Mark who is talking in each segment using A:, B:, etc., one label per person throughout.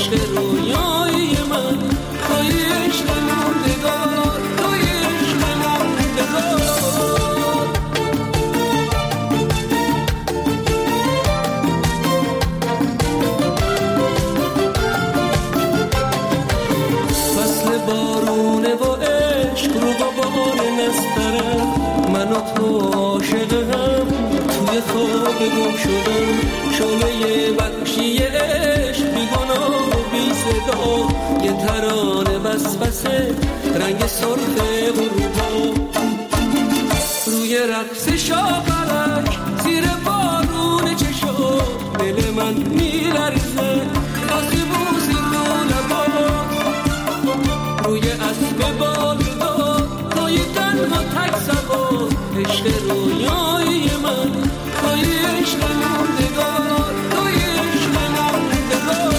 A: عشق رویای من، توی عشق موندگار، توی عشق موندگار. فصل بارونه و عشق رو بابان نسترم، من و تو عاشق هم توی خواب گم شدم. شعله بخشی عشق بی گناه و بی صدا، یه ترانه وسوسه رنگ سرخ غروبا. روی رقص شاپرک زیر بارون چشم، دل من میلرزه وقتی بوسی رو لبا. روی اسب بالدار توی تنها تک سوار، عشق رویای من، توی عشق موندگار، توی عشق موندگار.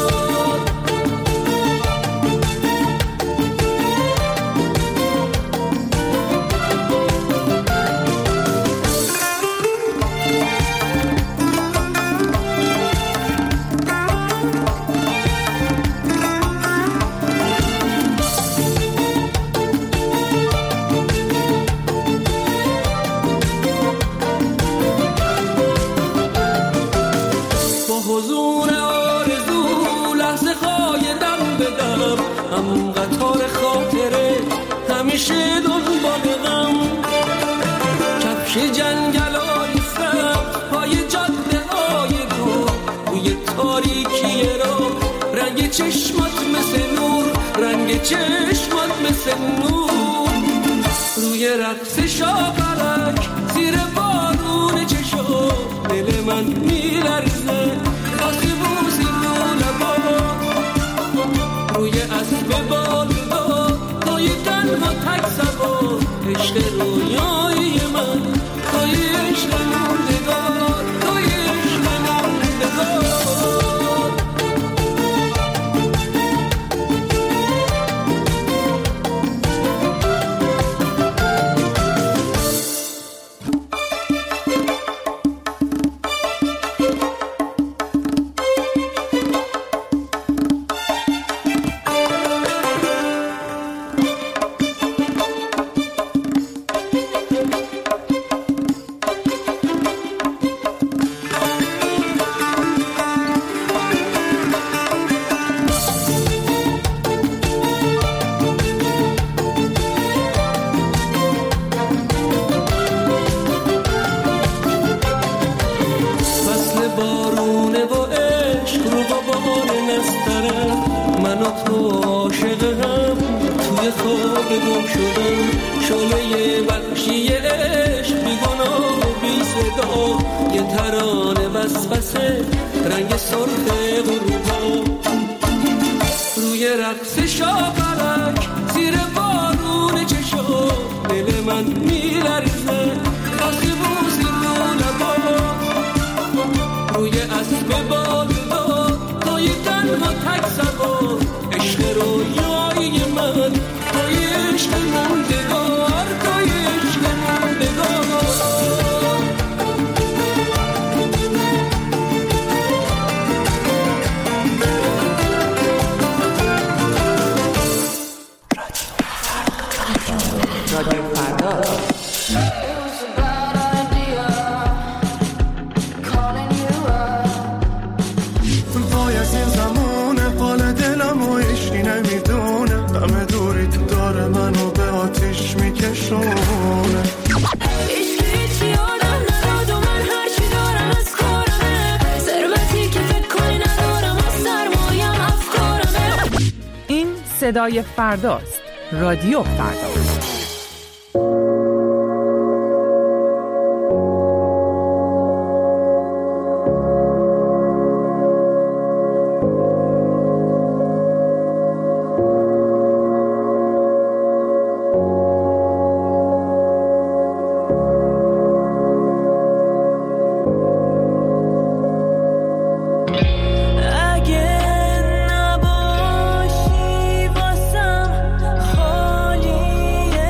A: هم قطار خاطره همیشه دنبال غم، کفش جنگلای سبز پای جاده های دور، بوی تاریکی را رنگ چشمات مثل نور، رنگ چشمات مثل نور. روی رقص شاپرک زیر بارون چشم، دل من میلرزه وقتی بوسی رو لبا. روی اسب بالدار توی تنها تک سوار، عشق رویای من، توی عشق موندگار، توی عشق موندگار. گم شدم، شعله بخشی عشق بی گناه و بی صدا، یه ترانه وسوسه رنگ سرخ غروبا. روی رقص شاپرک زیر بارون چشم، دل من میلرزه وقتی بوسی رو لبا. روی اسب بالدار توی تنها تک سوار، عشق رویای من، توی عشق موندگار، توی عشق موندگار.
B: رادیو فردا.
C: وای از این زمونه حال دلم و عشقی نمیدونه، همه دوری تو داره منو به آتیش میکشونه.
D: عشقی یادم نداد و من هرچی دارم از کارمه، ثروتی که فکر کنی ندارم از سرمایم افکارمه.
B: این صدای فرداست. رادیو فردا.
D: اگه نباشی واسم خالیه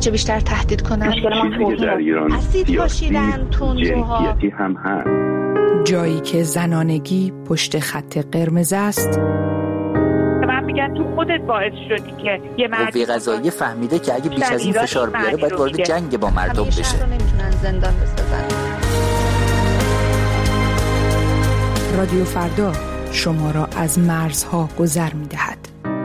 E: هرچه بیشتر تهدید کنن.
F: مشکل ما توهین
G: در ایران
E: اسید پاشیدن، تندروها،
G: جنسیتی هم هست.
B: جایی که زنانگی پشت خط قرمز است.
H: من میگن تو خودت باعث شدی که یه
I: قوه قضاییه فهمیده که اگه بیش از این فشار بیاره باید وارد جنگ با مردم بشه.
E: شهر رو نمیتونن زندان بسازن.
B: رادیو فردا شما را از مرزها گذر می‌دهد.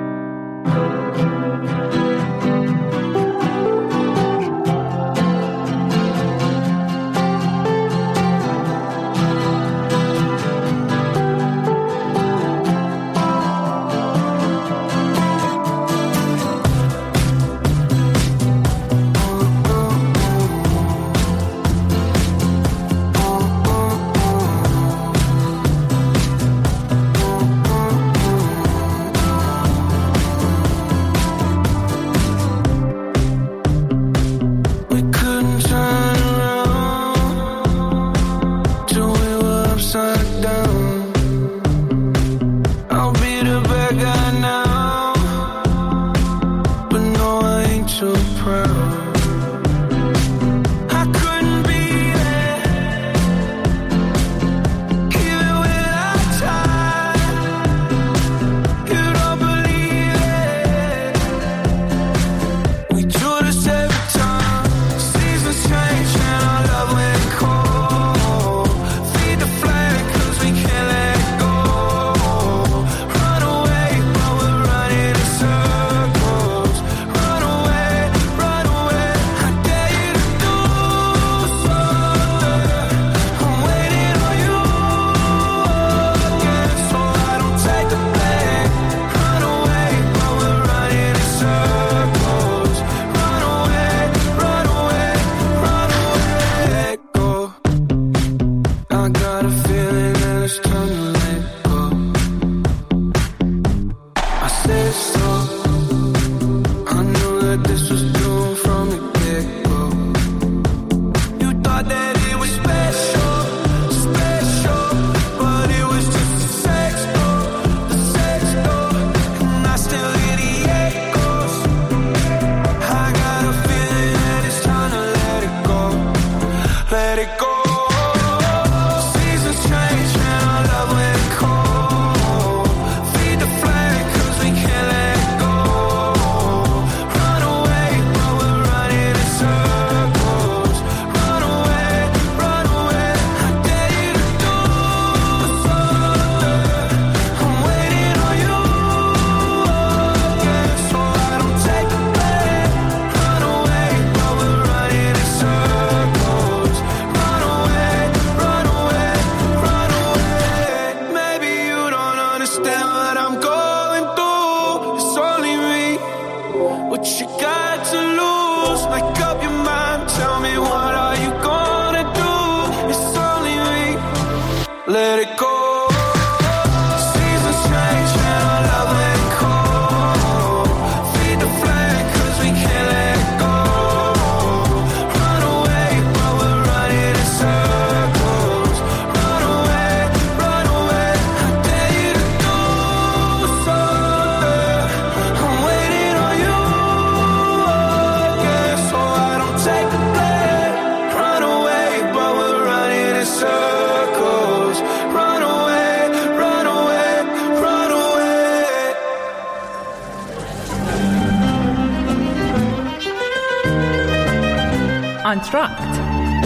B: آنتراکت،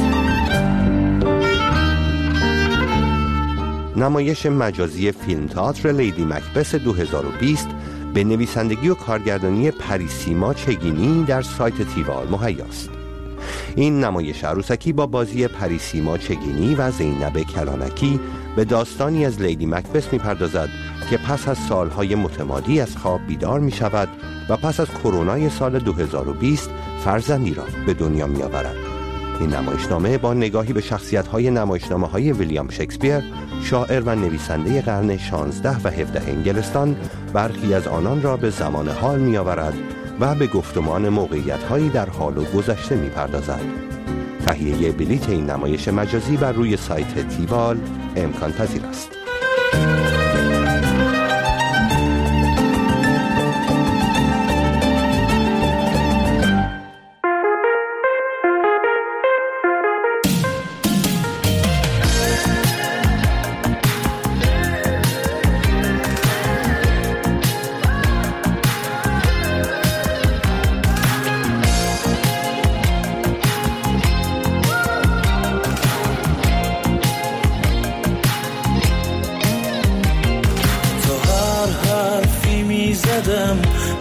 J: نمایش مجازی فیلم تئاتر لیدی مکبث 2020 به نویسندگی و کارگردانی پریسیما چگینی در سایت تیوال مهیاست. این نمایش عروسکی با بازی پریسیما چگینی و زینب کلانکی به داستانی از لیدی مکبث می‌پردازد که پس از سالهای متمادی از خواب بیدار می‌شود و پس از کرونای سال 2020 فرزندی را به دنیا می‌آورد. این نمایشنامه با نگاهی به شخصیت‌های نمایشنامه‌های ویلیام شکسپیر، شاعر و نویسنده قرن 16 و 17 انگلستان، برخی از آنان را به زمان حال می‌آورد و به گفتمان موقعیت‌هایی در حال و گذشته می‌پردازد. تهیه بلیت این نمایش مجازی بر روی سایت تیوال امکان پذیر است.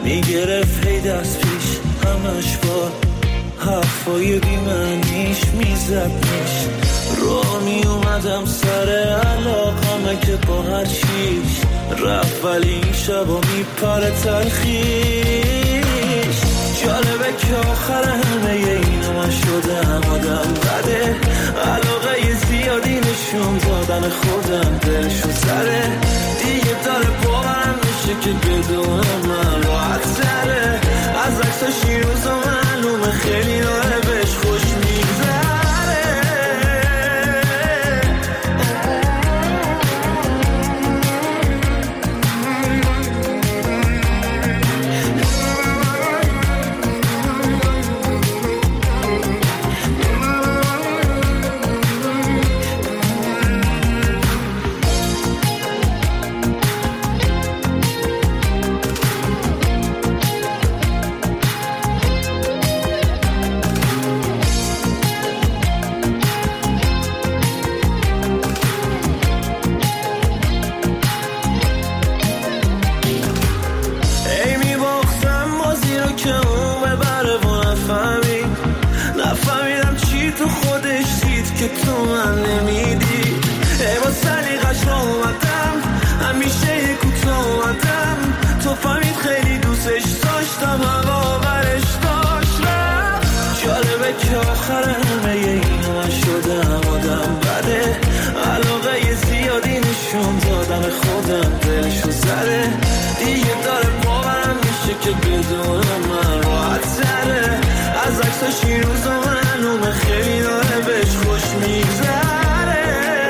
F: میگرفت هی دست پیش همش با حرفای بیمعنیش میزدنش. رو میومدم سر علاقمه که با هر چیش رفت، ولی این شبا میپره تلخیش. جالبه که آخر همه اینو من شدم آدم بده، علاقه زیادی نشون دادن خودم دلشو سره. دیگه داره باورم میشه که بدون من راحت تره. از عکساش این روزا معلومه خیلی داره بهش خوش میگذره. نفهمیدم چی تو خودش دید که تو من نمیدی. ای با سلیقش را اومدم، همیشه یه کوتاه اومدم. تو فهمید خیلی دوستش داشتم، هوا برش داشت رفت. جالبه که آخر همه اینو من شدم آدم بده، علاقه زیادی نشون دادن خودم دلشو زده. دیگه داره باورم میشه که بدون من راحت تره. از عکساش این روزا معلومه خیلی داره بهش خوش میگذره.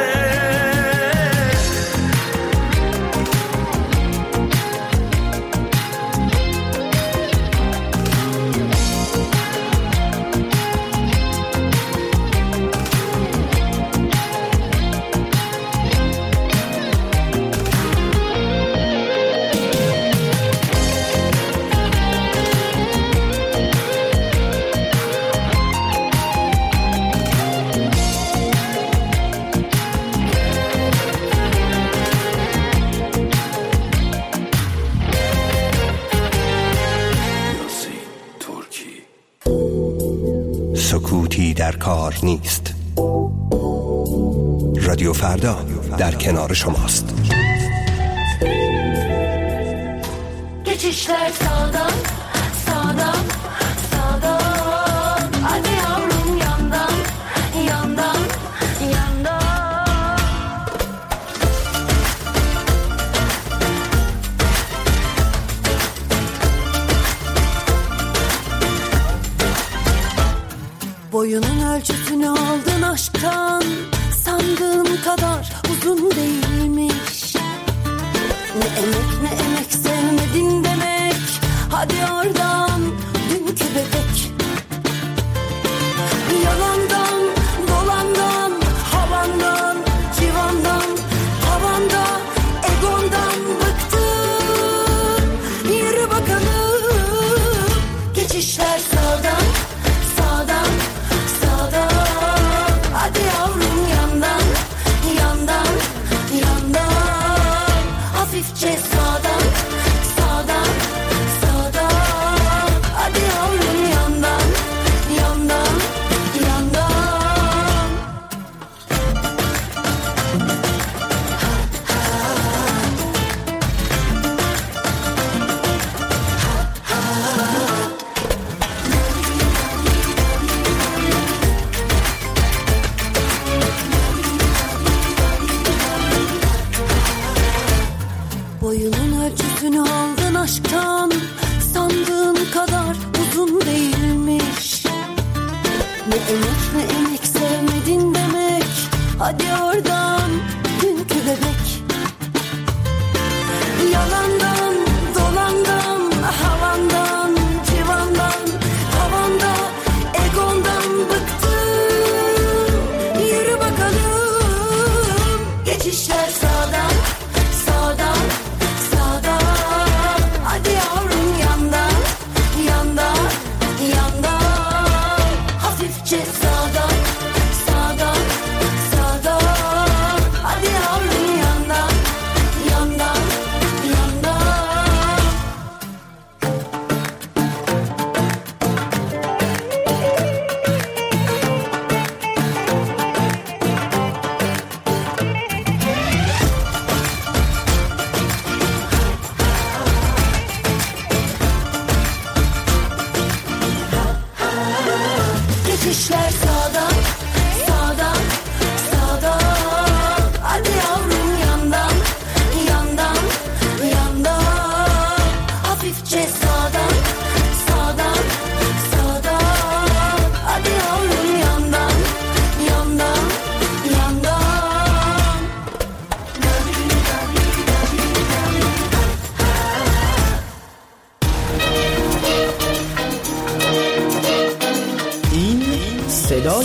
J: سکوتی در کار نیست. رادیو فردا در کنار şomaست.
D: Geçişler sağdan, sağdan, sağdan. Hadi yavrum yandan, yandan, yandan.
G: Boyunun ölçüsünü aldın aşktan, sandığım kadar uzun değilmiş. Ne emek ne emek sevmedin demek, hadi oradan dünkü bebek. Yalandan, dolandan, havandan, civandan, tavanda, egondan bıktım. Yürü bakalım, geçişler sağdan, sağdan, sağdan. Hadi yavrum yandan, yandan, yandan. Hafifçe sağdan, sağdan, sağdan. Hadi yavrum yandan, yandan, yandan. Boyunun ölçüsünü aldın aşktan, sandığın kadar uzun değilmiş. Ne emek ne emek sevmedin demek, hadi oradan dünkü bebek. Yalandan, dolandan, havandan, civandan, tavanda, egondan bıktım. Yürü bakalım, geçişler sağdan, sağdan, sağdan. Hadi yavrum yandan, yandan, yandan. Hafifçe sağdan, sağdan, sağdan. Hadi yavrum yandan, yandan, yandan.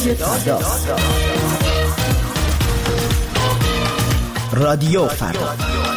K: فردا. رادیو فردا.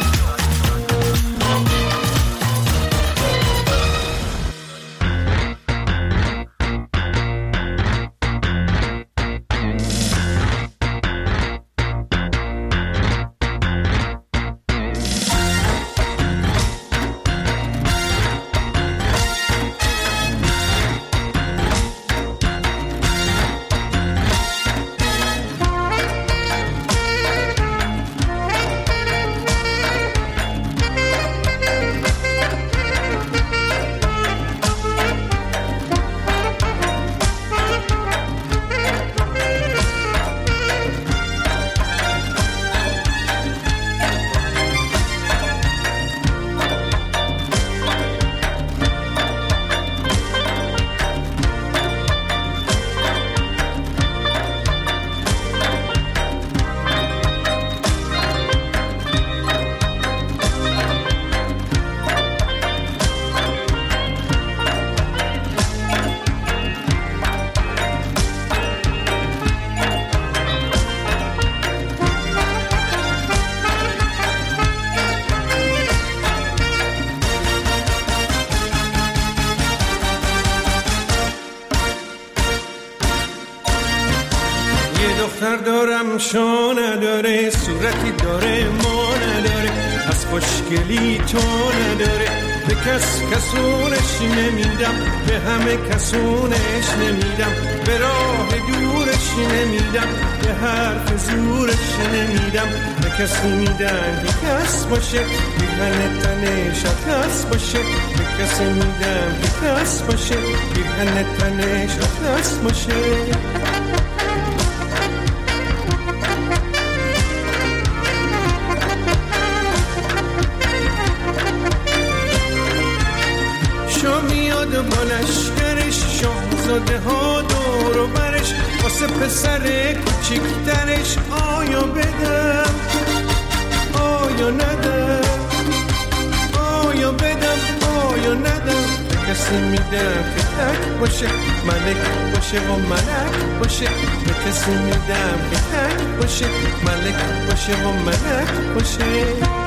L: دارم شو نداره، صورتی داره ما نداره، از خوشگلی تو نداره. به کس کسونش نمیدم، به همه کسونش نمیدم، به راه دورش نمیدم، به حرف زورش نمیدم. به کسی میدم که کس باشه، بیهن تنش کس باشه. به کسی میدم که کس باشه، بیهن تنش کس باشه. میاد با لشکرش، شاهزاده ها دور و برش، واسه پسر کوچیکترش. آیا بدم آیا ندم، آیا بدم آیا ندم. به کسی میدم که تک باشه، ملک باشه و ملک باشه. به کسی میدم که تک باشه، ملک باشه و ملک باشه.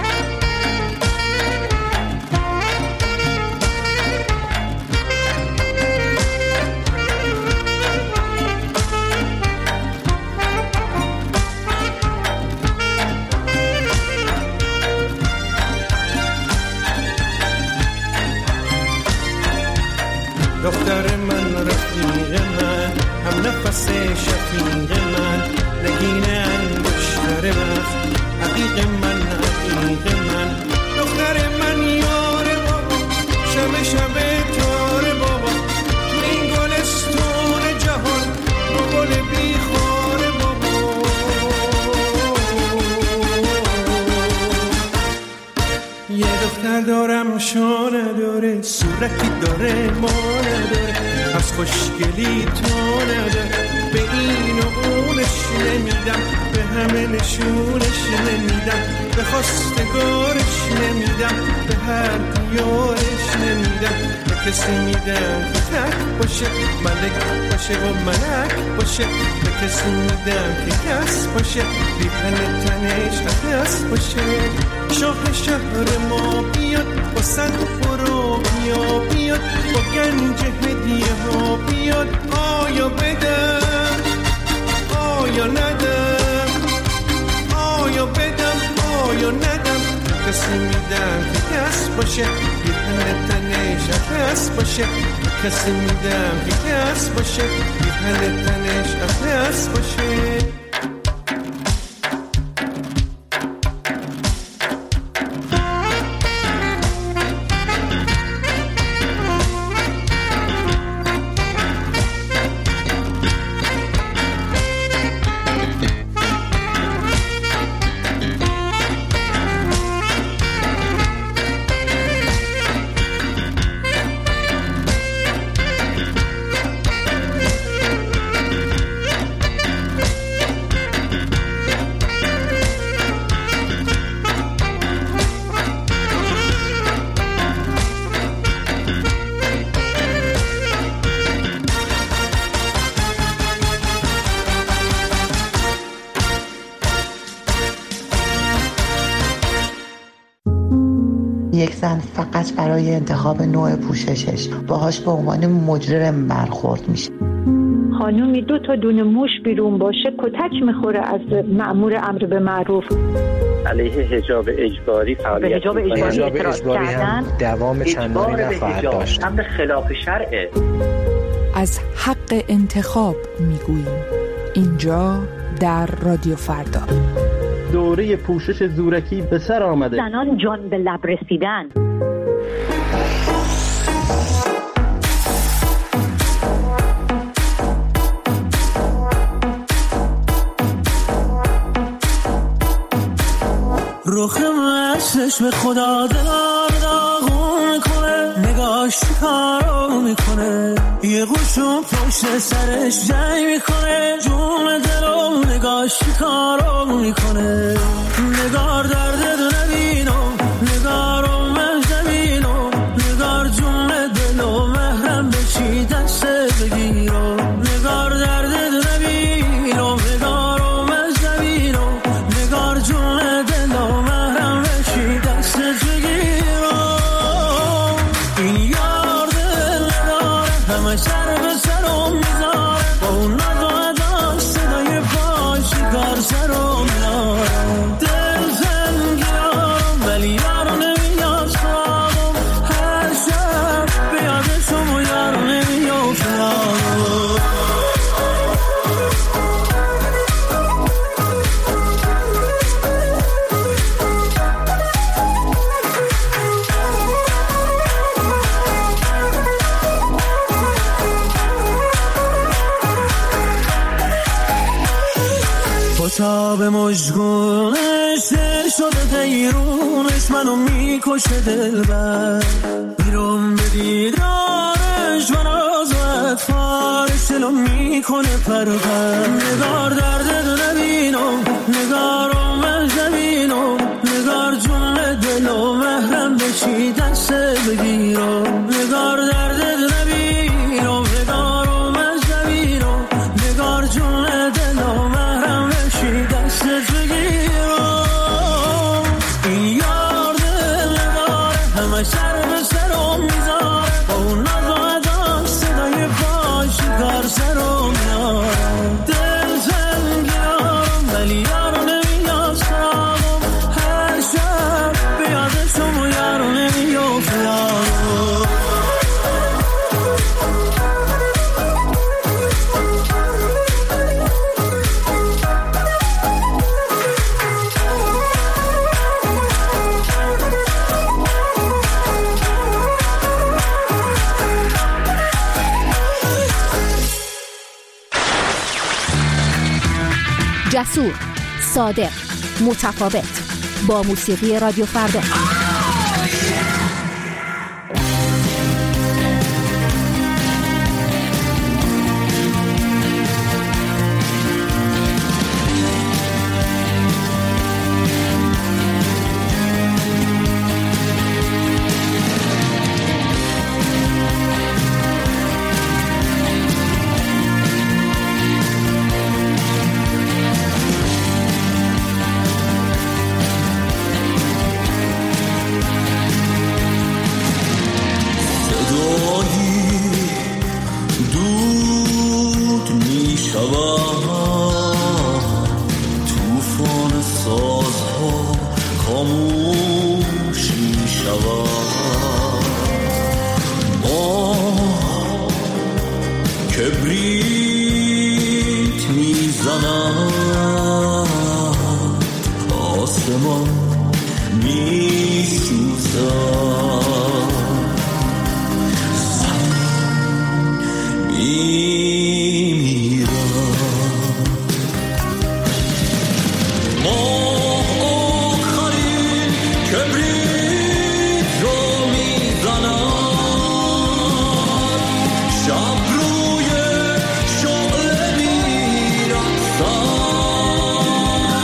L: دختر من، رفیق من، هم نفس شفیق من، نگین انگشتر من، حقیق من، حقیق من. دختر من یار بابا، شب شب تار بابا، تو این گلستون جهان با گل بیخار بابا. یه دختر دارم شو نداره، صورتی داره ما نداره، از خوشگلی تو نداره. به این و اونش نمیدم، به همه نشونش نمیدم، به خواستگارش نمیدم، به هر دیارش نمیدم. به کسی میدم که تک باشه، ملک باشه و ملک باشه. به کسی میدم که کس باشه، بیپن تنش کس باشه. شاه شهر ما بیاد با صد فرو بیا بیاد، با گنج هدیه ها بیاد. آیا بدم آیا ندم، آیا بدم آیا ندم. کسی میدم که کس باشه، بیهن تنش کس باشه. کسی میدم که کس باشه، بیهن تنش کس باشه.
K: یک زن فقط برای انتخاب نوع پوششش باهاش به عنوان مجرم برخورد میشه.
M: خانومی 2 تا دونه موش بیرون باشه کتک میخوره از مأمور امر به معروف.
N: علیه حجاب اجباری فعالیت
O: به حجاب اجباری هم دوام چندانی نخواهد داشت.
N: امر خلاف شرعه.
B: از حق انتخاب میگوییم اینجا در رادیو فردا.
P: دوره پوشش زورکی به سر آمده.
M: زنان جان به لب رسیدن.
F: رخ مشتش به خدا دلار داغون میکنه، نگاش کارو میکنه، یه قوشون پشت سرش جنگ میکنه، جون دلو نگاش کارو میکنه. نگار درد دو نبینو، نگارو من زمینو، نگار جون دلو محرم بچی دست بگیرو. نگار درد دو نبینو، نگارو من زمینو، نگار جون دلو محرم بچی دست بگیرو. این یار دل نداره همه سر به سرم میذاره، با اون نداره صدای پاش کار سرم میاره. دل زنگیارم ولی یارو نمیاد سراغم، هر شب بیادشم و یارو نمیاد سراغم. تا به مشگونش دل شده دیرونش منو میکشه دلبر، بیرون به دیدارش من از اطفارش دلو میکنه پرپر. نگار درد دو نبینو، نگارو من زمینو، نگار جون دلو محرم بچی دست بگیرو. نگار درد دو نبینو، نگارو من زمینو، نگار جون دلو محرم دست بگیرو. این یار دل نداره همه سر به سرم میذاره، با اون نزاده صدای پاش کار سرم میاره. دل زنگیارم ولی یارو نمیاد سراغم، هر شب بیادشم و یارو نمیاد سراغم.
Q: جسور، صادق، متفاوت، با موسیقی رادیو فردا.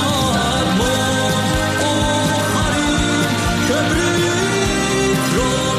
F: کبریت رو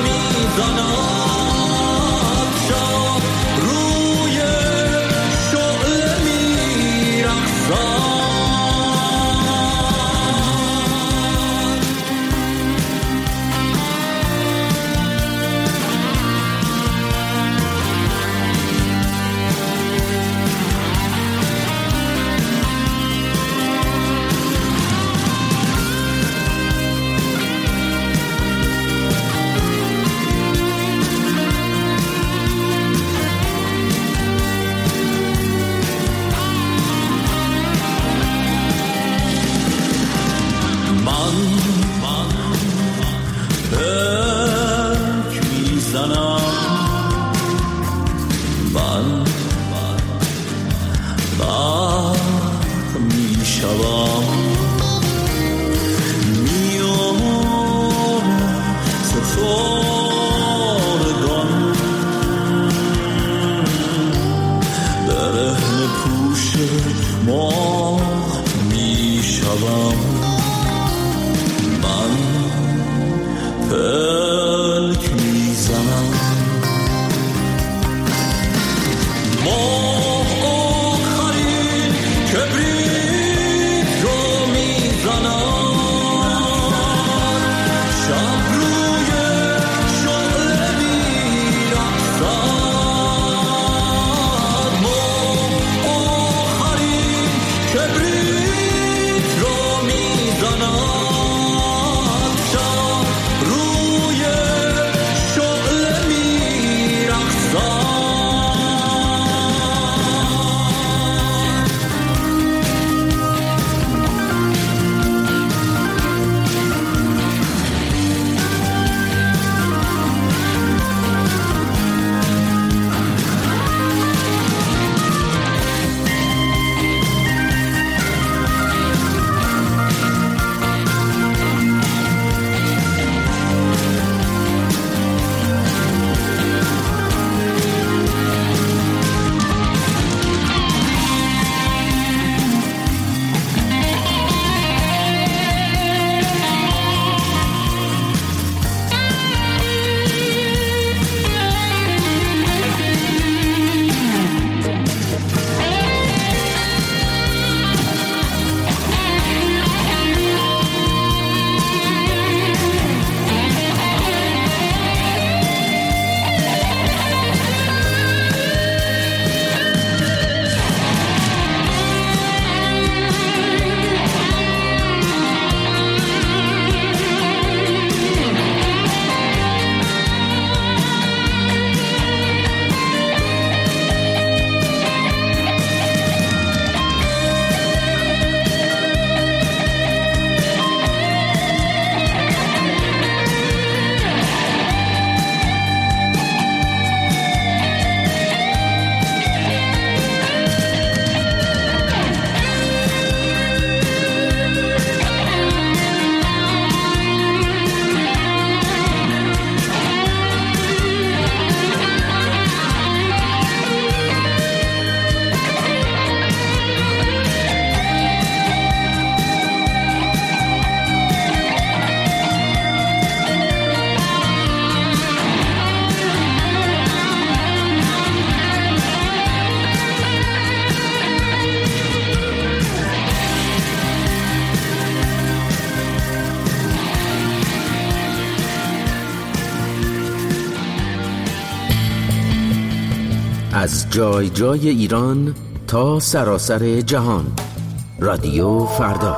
R: از جای جای ایران تا سراسر جهان. رادیو فردا.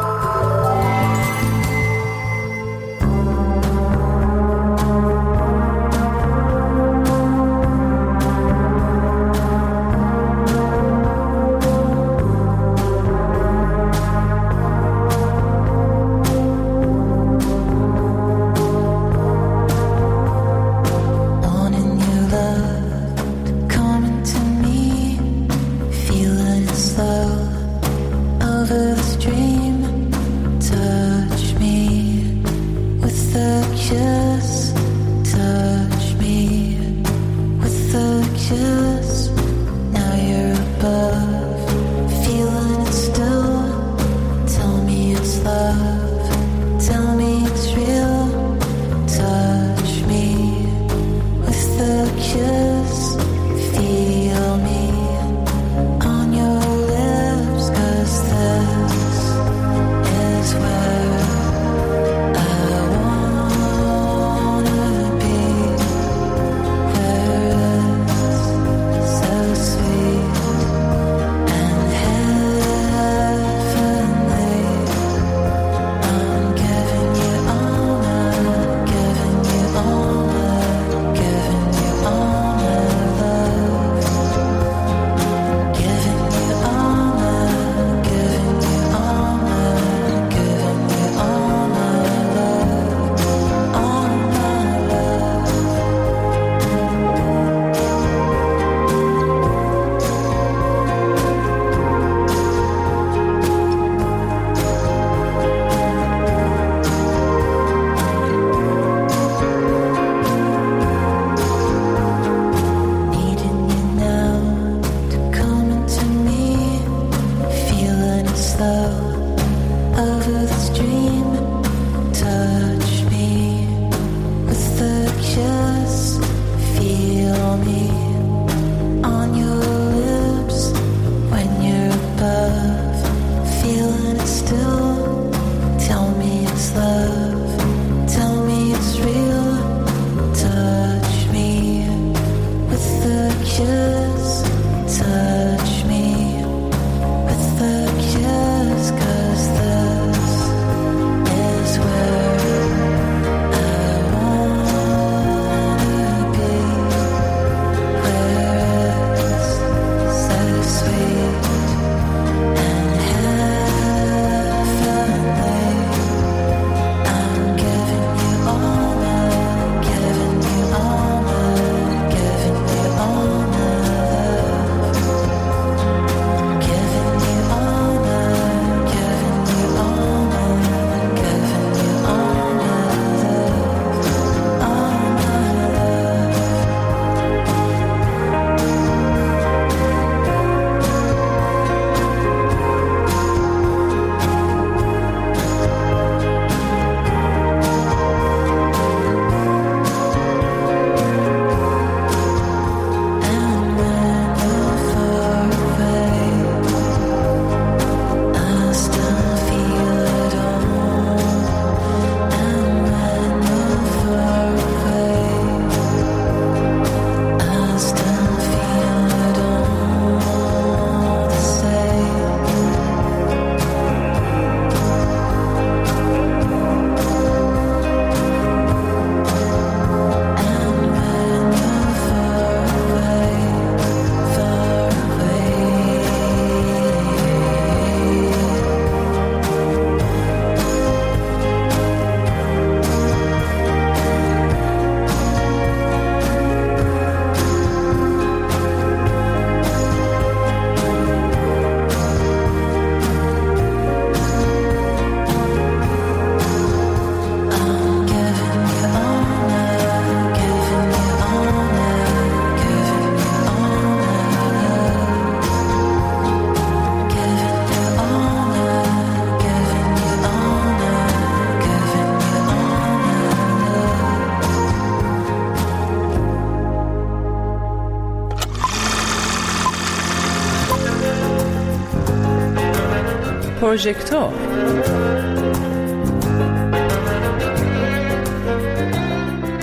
B: پروژکتور.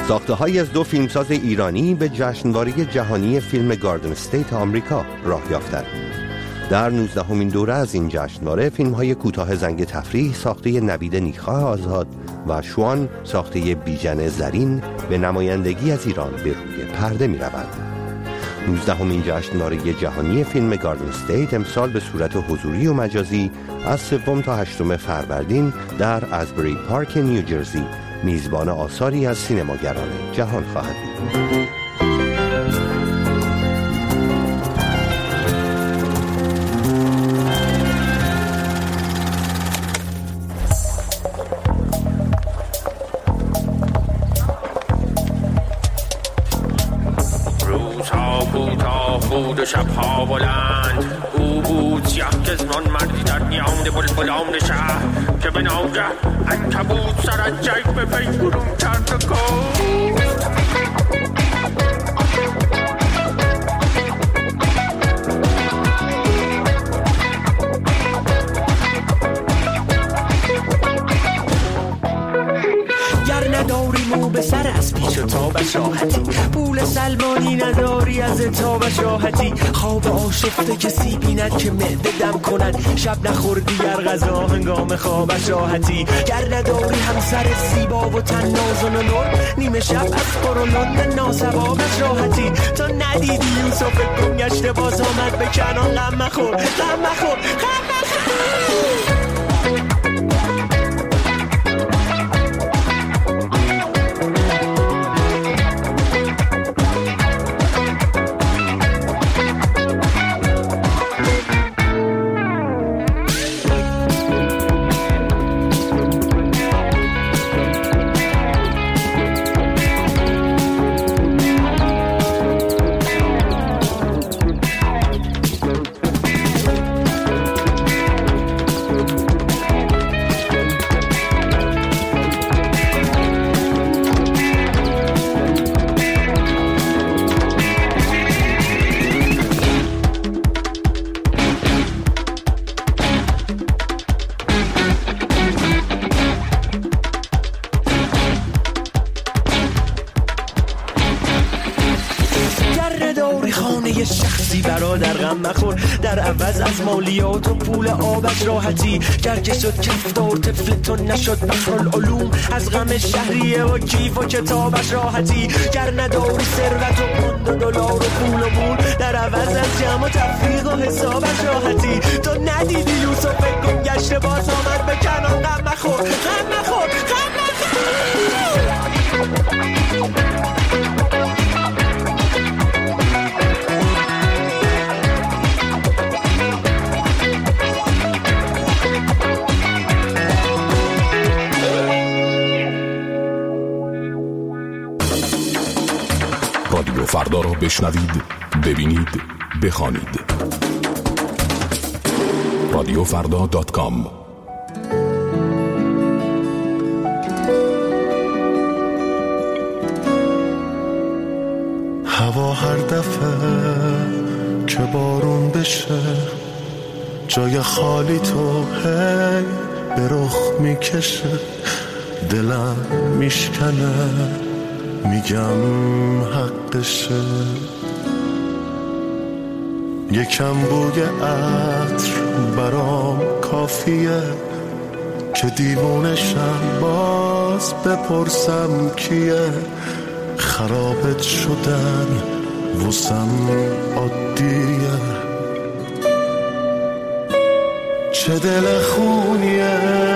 J: ساخته‌هایی از دو فیلمساز ایرانی به جشنواره جهانی فیلم گاردن استیت آمریکا راه یافتند. در 19مین دوره از این جشنواره فیلم‌های کوتاه زنگ تفریح ساخته نوید نیکخواه آزاد و شوان ساخته بیژن زرین به نمایندگی از ایران به روی پرده می‌روند. 19مین جشنواره جهانی فیلم گاردن استیت امسال به صورت حضوری و مجازی از 3 تا 8 فروردین در ازبری پارک نیوجرسی میزبان آثاری از سینماگران جهان خواهد بود.
S: بود و شبها بلند او بود سیاه کزمان مردی در میان بلبلان شهر که به ناگه عنکبوت سر از جیب پی برون کرد و گفت
F: نداری مو به سر از پیش و تابش راحتی، پول سلمانی نداری از تابش راحتی، خواب آشفته کسی بیند که معده دم کند، شب نخوردی گر غذا هنگام خوابش راحتی، گر نداری همسر زیبا و تن نازن و نور، نیمه شب از قرولند ناسوابش راحتی، تا ندیدی یوسف گم گشته باز آمد به کنان، غم مخور غم مخور غم مخور. در عوض از مالیات و پول آبش راحتی، گر که شد کفتار طفلتون نشد بحرالعلوم، از غم شهریه و کیف و کتابش راحتی، گر نداری ثروت و پوند و دلار و پول و مول، در عوض از جمع و تفریق و حسابش راحتی، تو ندیدی یوسف گم گشته باز آمد به کنان، غم مخور غم مخور غم مخور.
T: رادیو فردا را بشنوید، ببینید، بخوانید. radiofrda.com.
C: هوا هر دفعه که بارون بشه جای خالی تو هی به رخ میکشه، دلم میشکنه میگم حقشه، یکم بوی عطر برام کافیه که دیوونشم باز بپرسم کیه، خرابت شدن واسم عادیه، چه دل خونیه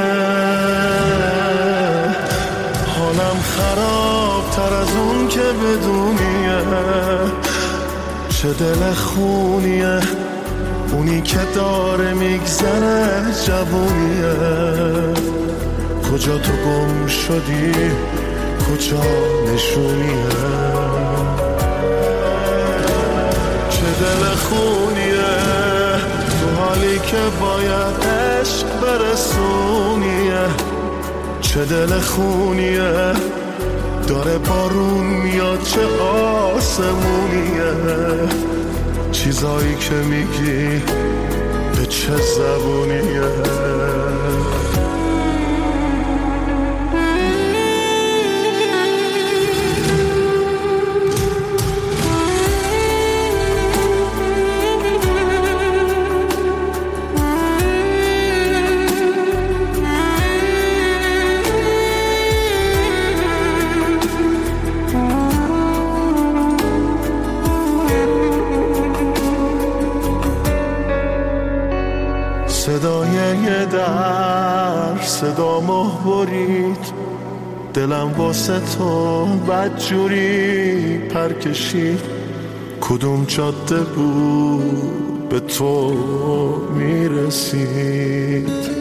C: حالم خراب تر از اون که بدونیه، چه دل خونیه اونی که داره میگذره جوونیه، کجا تو گم شدی کجا نشونیه، چه دل خونیه تو حالی که باید عشق برسونیه، چه دل خونیه داره بارون میاد چه آسمونیه، چیزایی که میگی به چه زبونیه. صدا ماه برید، دلم واسه تو بدجوری پر کشید. کدوم جاده بود به تو میرسید؟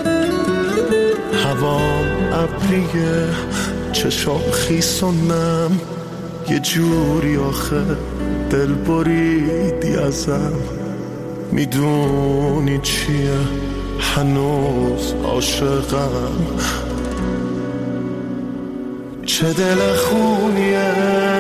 C: هوام ابریه، چشام خیس و نم، یه جوری آخه دل بریدی ازم. میدونی چیه؟ هنوز عاشقم. چه دل خونیه،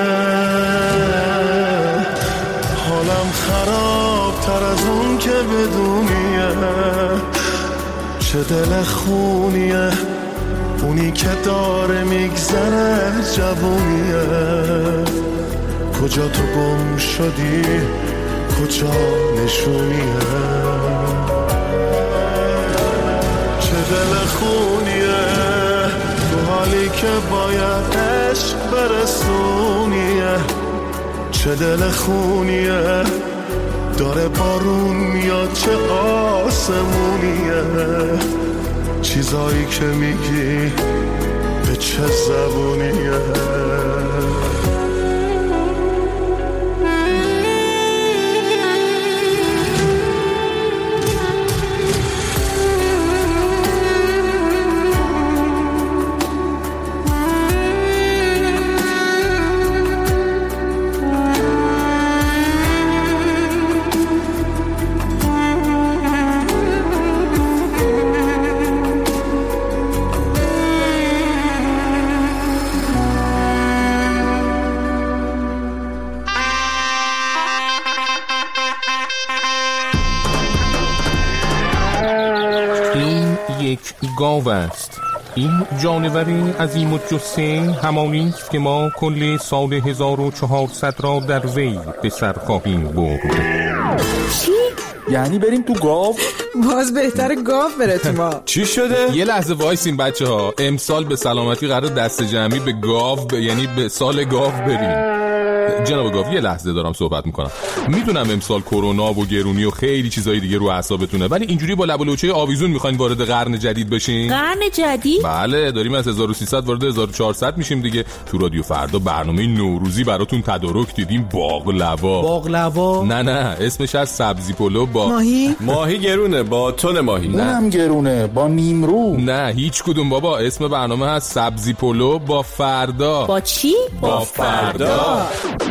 C: حالم خراب تر از اون که بدونیه. چه دل خونیه، اونی که داره میگذره جوونیه. کجا تو گم شدی، کجا نشونیه؟ چه دل خونیه، تو حالی که باید عشق برسونیه. چه دل خونیه، داره بارون میاد چه آسمونیه. چیزایی که میگی به چه زبونیه؟
U: گاو است. این جانوری عظیم الجثه همانی است که ما کل سال 1400 را در وی به سر خواهیم برد.
V: چی؟ یعنی بریم تو گاو؟
B: باز بهتره گاو بره تو ما.
U: چی شده؟ یه لحظه وایسین بچه ها. امسال به سلامتی قرار دست جمعی به گاو یعنی به سال گاو بریم. جناب گاو یه لحظه دارم صحبت میکنم. میدونم امسال کرونا و گرونی و خیلی چیزای دیگه رو اعصابتونه، ولی اینجوری با لب و لوچه آویزون میخواین وارد قرن جدید بشین؟
Q: قرن جدید؟
U: بله، داریم از 1300 وارد 1400 میشیم دیگه. تو رادیو فردا برنامه نوروزی براتون تدارک دیدیم. باقلوا؟ نه اسمش از سبزی پلو با
V: ماهی گرونه، با تن ماهی.
U: اونم
V: گرونه، با نیمرو.
U: نه هیچ کدوم بابا. اسم برنامه هست سبزی پلو با فردا.
Q: با چی؟
U: با فردا.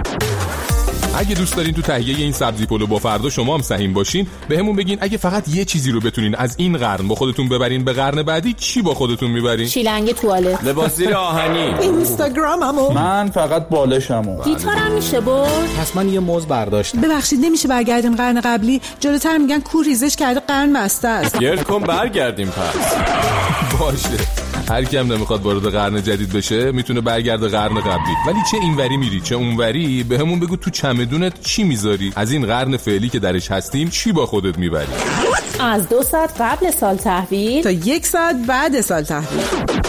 U: اگه دوست دارین تو تهیه این سبزی پلو با فردا شما هم سهیم باشین، بهمون بگین اگه فقط یه چیزی رو بتونین از این قرن با خودتون ببرین به قرن بعدی، چی با خودتون میبرین؟
Q: شیلنگ توالت،
V: لباس زیر آهنی،
B: اینستاگراممو.
V: من فقط بالشمو.
Q: گیتارم میشه برد؟
V: پس من یه موز برداشتم.
B: ببخشید نمیشه برگردیم قرن قبلی؟ جلوتر میگن کور ریزش کرده قرن بسته است.
V: گرد کن برگردیم پس.
U: باشه. هر کیم نمیخواد وارد قرن جدید بشه میتونه برگرده قرن قبلی. ولی چه اینوری میری چه اونوری، بهمون بگو تو چمدونت چی میذاری؟ از این قرن فعلی که درش هستیم چی با خودت میبری؟
Q: از 2 ساعت قبل سال تحویل
B: تا 1 ساعت بعد سال تحویل.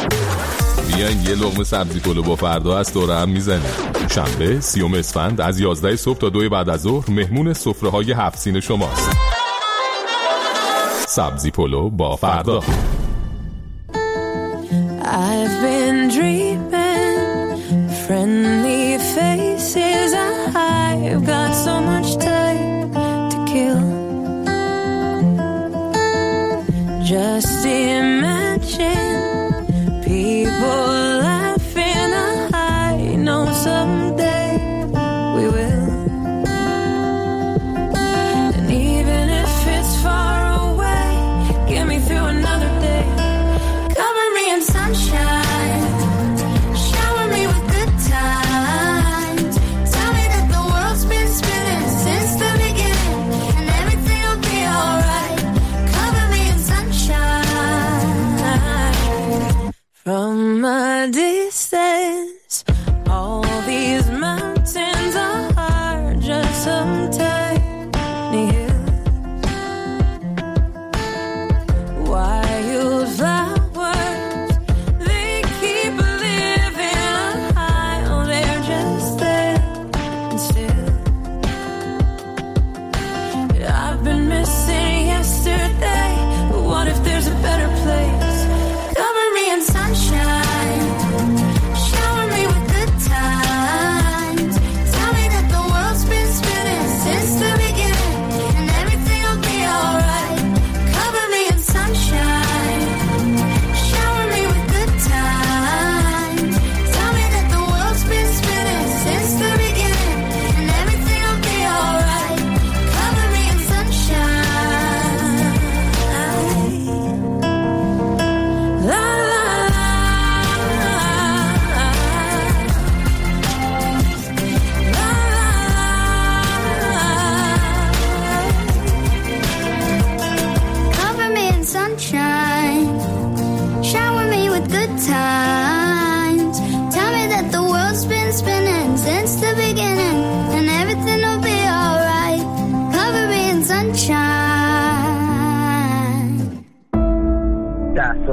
U: بیاین یه لقمه سبزی پلو با فردا از دوره هم میزنیم. شنبه 30 اسفند از 11 صبح تا 2 بعد از ظهر مهمون سفره‌های 7 سین شماست. سبزی پلو با فردا.
D: I've been dreaming friendly faces. I've got so much time to kill. Just imagine people laughing. I know someday we will. And even if it's far away, get me through another day. Sunshine, shower me with good times. Tell me that the world's been spinning since the beginning, and everything will be alright. Cover me in sunshine. From a distance, all these mountains are just some tiny hills. Wildflowers, yesterday, but what if there's a better place?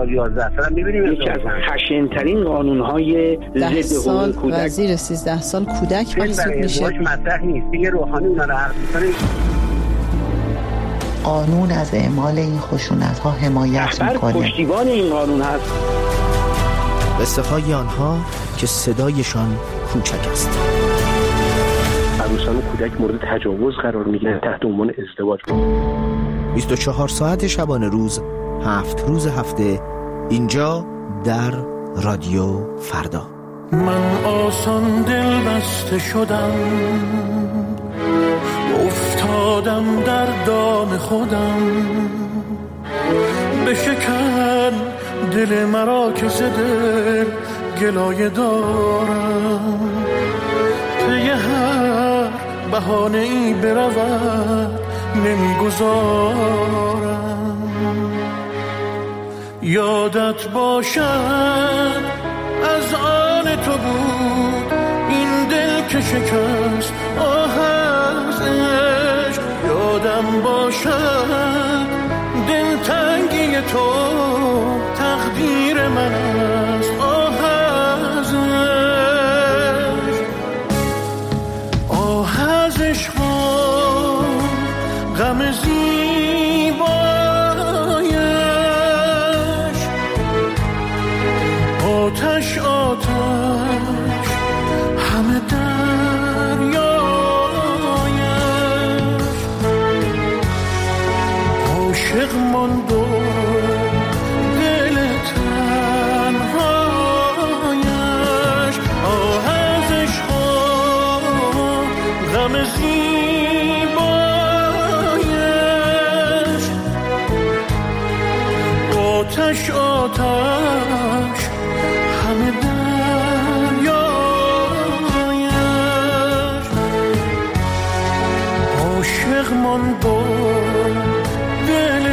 A: سال 11 سال می‌بینیم یکی از خشن‌ترین قانون‌های ضد حقوق کودک
H: و زیر 13 سال کودک محسوب میشه.
A: مطرح نیست دیگه. روحانی اونا رو حرف می‌زنه.
K: قانون از اعمال این خشونت‌ها حمایت می‌کنه.
A: پشتیبان این قانون هست.
W: قصه های آنها که صدایشان کوچک است.
A: عروسان و کودک مورد تجاوز قرار میگیرن تحت عنوان ازدواج.
W: 24 ساعت شبانه روز 7 روز هفته اینجا در رادیو فردا.
C: من آسان دل بسته شدم، افتادم در دام خودم، بشکن دل مرا که ز دل گلایه دارم، پی هر بهانه ای برود نمیگذارم. یادت باشد از آن تو بود این دل که شکست آه از عشق. یادم باشد دلتنگی تو تقدیر من است آه از عشق. آه از عشق غم زیبایش، آتش آتش همه دریایش. عاشق ماند و دل تنهایش. آه از عشق غم زیبایش، آتش آتش همه دریایش. عاشق ماند و دل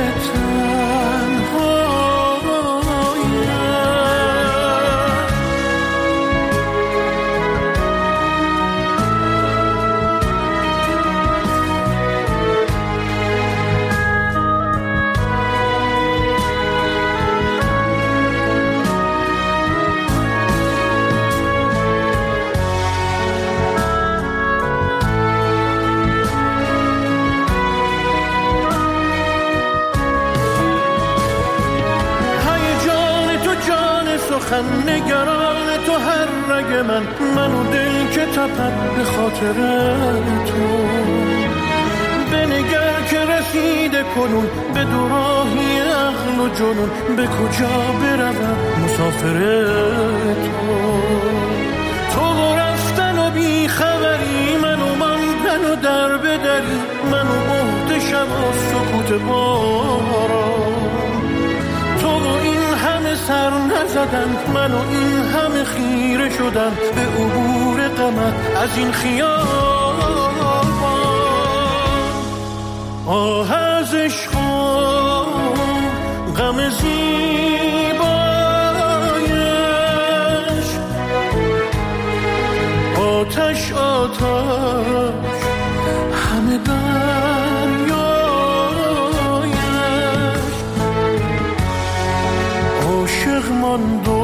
C: نگران تو هر رگ منو دل که تپد به خاطر تو. بنگر که رسیده کنون به دوراهی عقل و جنون، به کجا بروم مسافر تو. تو رفتن و بی خبری، منو ماندن و در بدری، منو بهت شب و سکوت باران. تو این همه سر نزدن، منو این همه خیره شدن به عبور غمت از این خیابان. آه از عشق غم زیبایش، آتش آتش همه دریایش. عاشق ماند و